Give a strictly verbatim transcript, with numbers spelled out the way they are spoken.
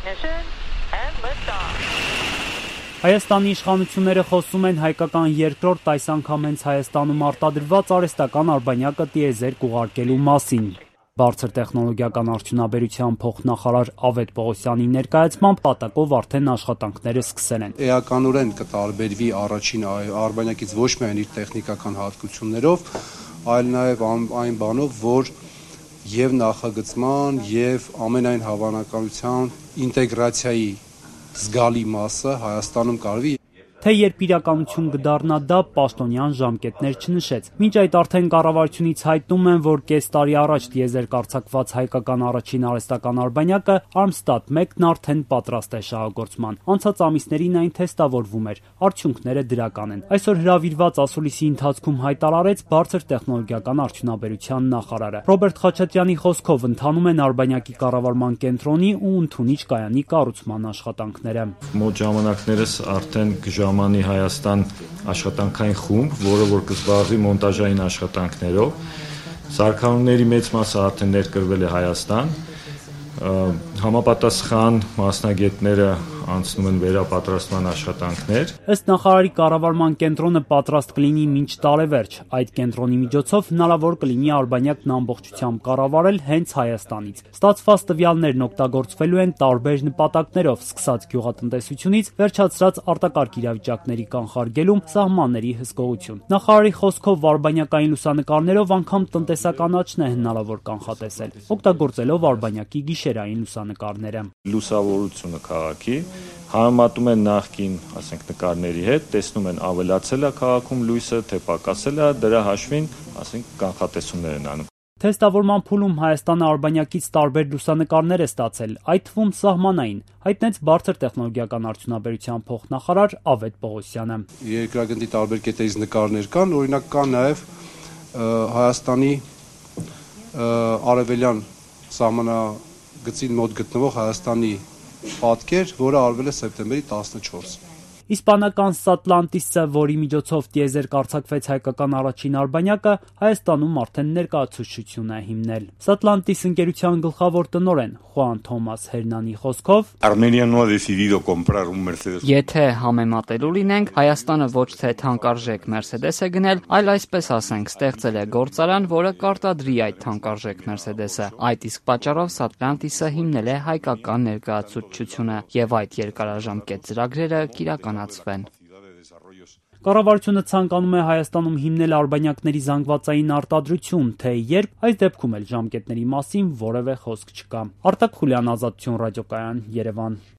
ignition and liftoff. Հայաստանի իշխանությունները խոսում են հայկական երկրորդ, այս անգամ հենց Հայաստանում արտադրված արհեստական արբանյակը տիեզերք ուղարկելու մասին։ Բարձր տեխնոլոգիական արդյունաբերության փոխնախարար Ավետ Պողոսյանի ներկայացմամբ պատակով արդեն աշխատանքները սկսել են։ Էականորեն կտարբերվի առաջին արբանյակից ոչ միայն իր տեխնիկական հատկություններով, այլ նաև այն բանով, որ եւ նախագծման եւ ամենայն հավանականության ինտեգրացիայի զգալի մասը Հայաստանում կարվի։ Թե երբ իրականություն կդառնա դա, պաշտոնյան ժամկետներ չնշեց։ Մինչ այդ արդեն կառավարությունից հայտնում են, որ կես տարի առաջ տիեզերք արձակված հայկական առաջին արհեստական արբանյակը Armstat մեկն արդեն պատրաստ է շահագործման։ Անցած ամիսներին այն թեստավորվում էր, արդյունքները դրական են։ Այսօր հրավիրված ասուլիսի ընթացքում հայտարարեց բարձր տեխնոլոգիական արդյունաբերության նախարարը։ Ռոբերտ Խաչատրյանի խոսքով ընթանում են արբանյակի կառավարման կենտրոնի ու ընդունիչ կայանի կառուցման աշխատանքները։ Մոտ ժամանակներս արդեն Ժամանի Հայաստան աշխատանքային խումբ, որը որ կզբաղվի մոնտաժային աշխատանքներով, սարքավորումների մեծ մասը արդեն ներկրվել է Հայաստան, համապատասխան մասնագետները անցնում են վերապատրաստման աշխատանքներ։ Ըստ նախարարի կառավարման կենտրոնը պատրաստ կլինի մինչ տարեվերջ։ Այդ կենտրոնի միջոցով հնարավոր կլինի արբանյակն ամբողջությամբ կառավարել հենց Հայաստանից։ Ստացված տվյալներն օգտագործվելու են տարբեր նպատակներով, սկսած գյուղատնտեսությունից, վերջացրած արտակարգ իրավիճակների կանխարգելում, սահմանների հսկողություն։ Նախարարի խոսքով արբանյակային լուսանկարներով անգամ տնտեսական աճն է հնարավոր կանխատեսել, օգտագործելով արբանյակի գիշերային լուսանկարները։ Լուսավորությունը քաղաքի համեմատում են նախկին, ասենք, նկարների հետ, տեսնում են ավելացել է քաղաքում լույսը, թե պակասել է, դրա հաշվին, ասենք, կանխատեսումներ են անում։ Թեստավորման փուլում Հայաստանը արբանյակից տարբեր լուսանկարներ է ստացել, այդ թվում սահմանային, հայտնեց բարձր տեխնոլոգիական արդյունաբերության փոխնախարար Ավետ Պողոսյանը։ Երկրագնդի տարբեր կետերից նկարներ կան, օրինակ կա նաև Հայաստանի արևելյան սահմանագծին մոտ գտնվող Հայաստանի պատկեր, որը արվել է սեպտեմբերի տասնչորսը։ Իսպանական Satlantis-ը, որի միջոցով տիեզերք արձակվեց հայկական առաջին արբանյակը, Հայաստանում արդեն ներկայացուցչություն է հիմնել։ Satlantis ընկերության գլխավոր տնօրեն Խուան Թոմաս Հերնանի խոսքով. Եթե համեմատելու լինենք, Հայաստանը ոչ թե թանկարժեք Mercedes է գնել, այլ այսպես ասենք, ստեղծել է գործարան, որը կարտադրի այդ թանկարժեք Mercedes-ը։ Այդ իսկ պատճառով Satlantis-ը հիմնել է հայկական ներկայացուցչությունը եւ այդ երկարաժամկետ ծրագրերը կիրականացվեն։ Կառավարությունը ցանկանում է Հայաստանում հիմնել արբանյակների զանգվածային արտադրություն, թե երբ, այս դեպքում էլ ժամկետների մասին որևէ խոսք չկա։ Արտակ Խուլյան, Ազատություն ռադիոկայան, Երևան։